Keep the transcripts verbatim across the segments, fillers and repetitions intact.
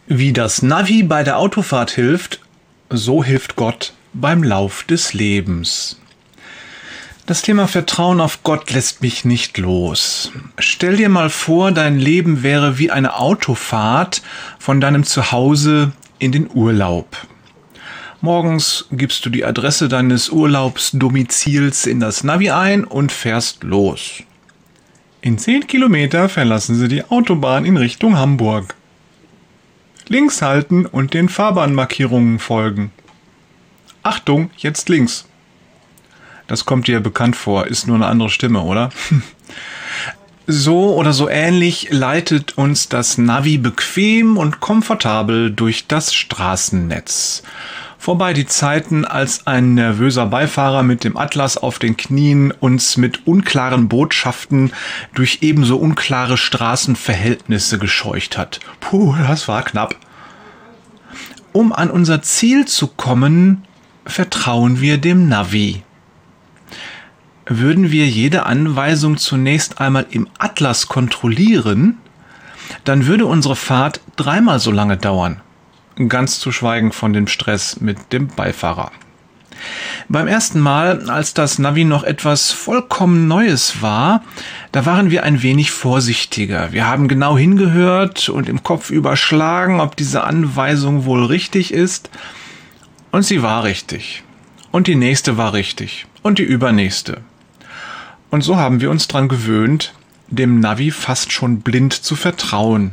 Wie das Navi bei der Autofahrt hilft, so hilft Gott beim Lauf des Lebens. Das Thema Vertrauen auf Gott lässt mich nicht los. Stell dir mal vor, dein Leben wäre wie eine Autofahrt von deinem Zuhause in den Urlaub. Morgens gibst du die Adresse deines Urlaubsdomizils in das Navi ein und fährst los. In zehn Kilometer verlassen sie die Autobahn in Richtung Hamburg. Links halten und den Fahrbahnmarkierungen folgen. Achtung, jetzt links. Das kommt dir bekannt vor, ist nur eine andere Stimme, oder? So oder so ähnlich leitet uns das Navi bequem und komfortabel durch das Straßennetz. Vorbei die Zeiten, als ein nervöser Beifahrer mit dem Atlas auf den Knien uns mit unklaren Botschaften durch ebenso unklare Straßenverhältnisse gescheucht hat. Puh, das war knapp. Um an unser Ziel zu kommen, vertrauen wir dem Navi. Würden wir jede Anweisung zunächst einmal im Atlas kontrollieren, dann würde unsere Fahrt dreimal so lange dauern. Ganz zu schweigen von dem Stress mit dem Beifahrer. Beim ersten Mal, als das Navi noch etwas vollkommen Neues war, da waren wir ein wenig vorsichtiger. Wir haben genau hingehört und im Kopf überschlagen, ob diese Anweisung wohl richtig ist. Und sie war richtig. Und die nächste war richtig. Und die übernächste. Und so haben wir uns dran gewöhnt, dem Navi fast schon blind zu vertrauen.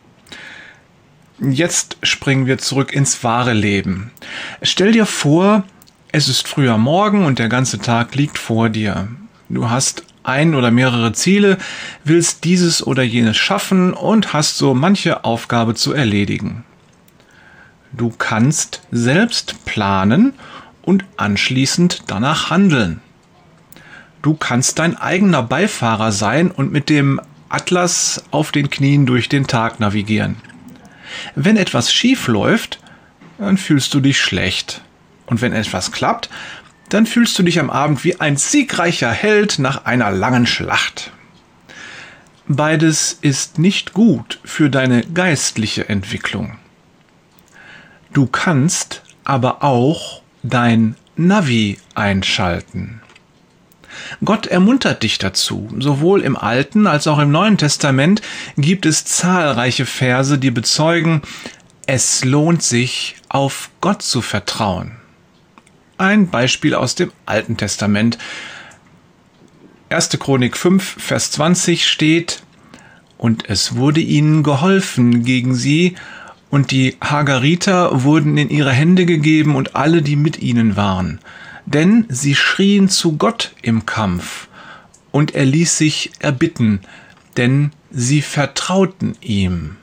Jetzt springen wir zurück ins wahre Leben. Stell dir vor, es ist früher Morgen und der ganze Tag liegt vor dir. Du hast ein oder mehrere Ziele, willst dieses oder jenes schaffen und hast so manche Aufgabe zu erledigen. Du kannst selbst planen und anschließend danach handeln. Du kannst dein eigener Beifahrer sein und mit dem Atlas auf den Knien durch den Tag navigieren. Wenn etwas schief läuft, dann fühlst du dich schlecht. Und wenn etwas klappt, dann fühlst du dich am Abend wie ein siegreicher Held nach einer langen Schlacht. Beides ist nicht gut für deine geistliche Entwicklung. Du kannst aber auch dein Navi einschalten. Gott ermuntert dich dazu. Sowohl im Alten als auch im Neuen Testament gibt es zahlreiche Verse, die bezeugen, es lohnt sich, auf Gott zu vertrauen. Ein Beispiel aus dem Alten Testament. erste Chronik fünf, Vers zwanzig steht: Und es wurde ihnen geholfen gegen sie, und die Hagariter wurden in ihre Hände gegeben und alle, die mit ihnen waren. Denn sie schrien zu Gott im Kampf, und er ließ sich erbitten, denn sie vertrauten ihm.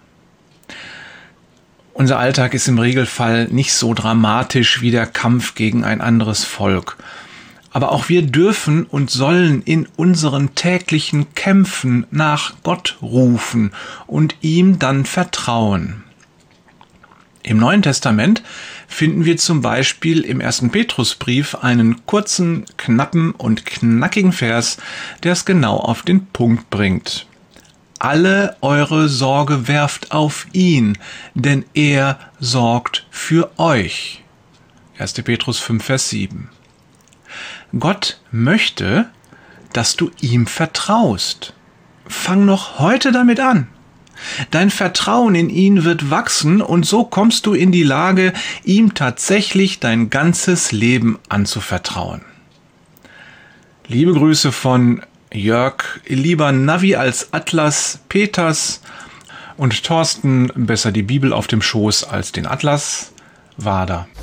Unser Alltag ist im Regelfall nicht so dramatisch wie der Kampf gegen ein anderes Volk. Aber auch wir dürfen und sollen in unseren täglichen Kämpfen nach Gott rufen und ihm dann vertrauen. Im Neuen Testament finden wir zum Beispiel im ersten Petrusbrief einen kurzen, knappen und knackigen Vers, der es genau auf den Punkt bringt. Alle eure Sorge werft auf ihn, denn er sorgt für euch. erster Petrus fünf, Vers sieben. Gott möchte, dass du ihm vertraust. Fang noch heute damit an. Dein Vertrauen in ihn wird wachsen und so kommst du in die Lage, ihm tatsächlich dein ganzes Leben anzuvertrauen. Liebe Grüße von Jörg, lieber Navi als Atlas, Peters und Thorsten, besser die Bibel auf dem Schoß als den Atlas, Wader.